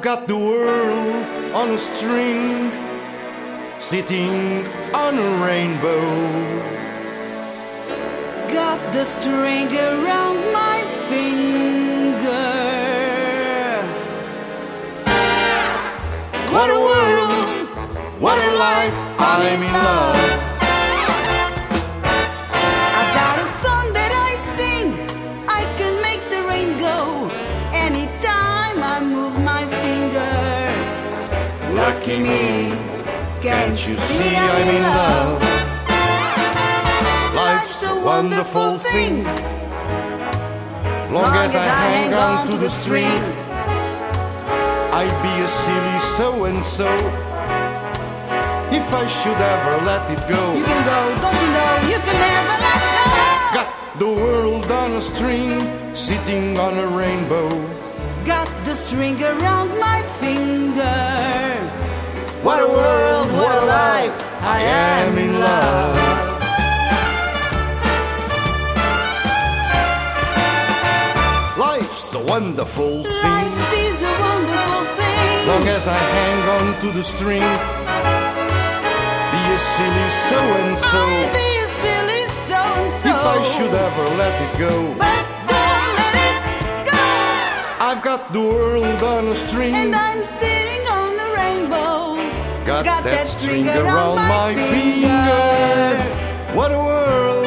got the world on a string, sitting on a rainbow. Got the string around my finger. What a world, what a life, I'm in love. I've got a song that I sing, I can make the rain go anytime I move my finger. Lucky me, can't you see I'm in love? Life's a wonderful thing, as long as I hang on to the string. I'd be a silly so-and-so if I should ever let it go. You can go, don't you know, you can never let go. Got the world on a string, sitting on a rainbow. Got the string around my finger. What a world, what a life, I am in love. Life's a wonderful thing, Life is a wonderful thing. long as I hang on to the string. Be a silly so-and-so I'll be a silly so-and-so if I should ever let it go. But don't let it go. I've got the world on a string, And I'm sitting on a rainbow. got that string around my finger. What a world,